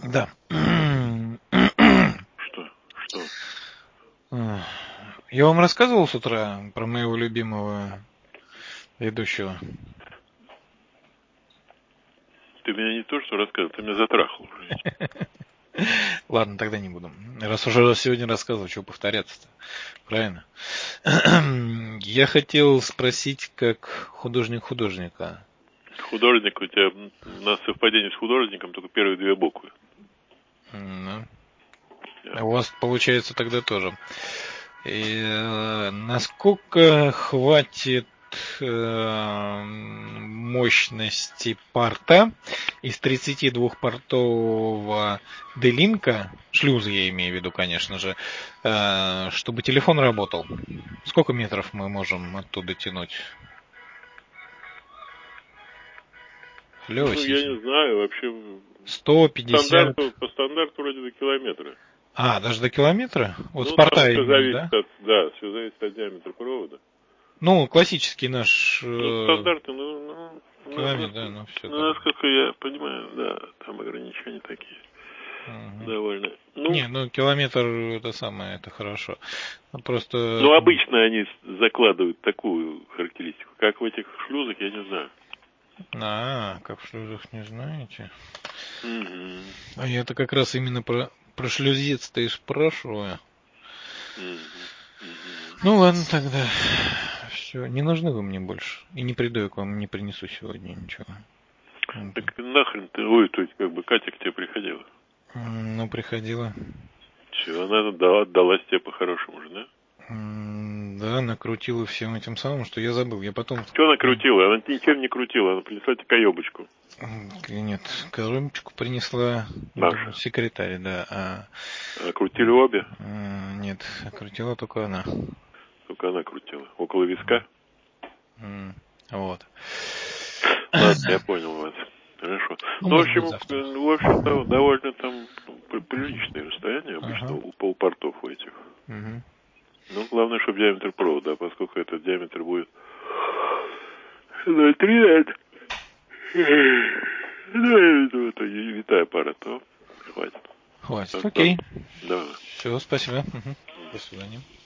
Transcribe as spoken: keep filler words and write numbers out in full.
Да. Что? Что? Я вам рассказывал с утра про моего любимого ведущего? Ты меня не то что рассказывал, ты меня затрахал уже. Ладно, тогда не буду. Раз уже сегодня рассказывал, чего повторяться-то? Правильно? Я хотел спросить, как художник художника. Художник, у тебя на совпадение с художником только первые две буквы. Ну, Yeah. у вас получается тогда тоже. И, э, насколько хватит э, мощности порта из тридцатидвухпортового D-Link, шлюза я имею в виду, конечно же, э, чтобы телефон работал? Сколько метров мы можем оттуда тянуть? Алло, Ну, я не знаю, вообще... сто пятьдесят. Стандарту, по стандарту вроде до километра. А, даже до километра? Вот Ну, с порта там все именно, зависит да? от, да, все зависит от диаметра провода. Ну, классический наш... Ну, Э, стандарты, ну, ну, километр, ну, да, ну все. ну, насколько я понимаю, да, там ограничения такие. Угу. Довольно. Ну, Не, ну километр это самое, это хорошо. Просто... ну, обычно они закладывают такую характеристику. Как в этих шлюзах, я не знаю. А, как в шлюзах не знаете? Угу. А я-то как раз именно про, про шлюзец-то и спрашиваю. Угу. Угу. Ну ладно тогда. Все, не нужны вы мне больше. И не приду я к вам, не принесу сегодня ничего. Так нахрен ты, ой, то есть как бы Катя к тебе приходила? Ну, приходила. Все, она отдала, отдалась тебе по-хорошему же, да? Да, накрутила всем этим самым, что я забыл. Я потом... Что она крутила? Она ничем не крутила, она принесла тебе коебочку. Нет, коробочку принесла Наша. секретарь, да. А... А крутили обе? Нет, крутила только она. Только она крутила. Около виска? Вот. Ладно, я понял вас. Хорошо. Ну, Ну, в может быть, общем, завтра. в общем, довольно там приличное расстояние обычно Ага. у полпортов у этих. Угу. Ну, главное, чтобы диаметр провода, а поскольку этот диаметр будет ноль целых три десятых, ну, это витая пара, то хватит. Хватит, Так, окей. да. Все, спасибо. Угу. До свидания.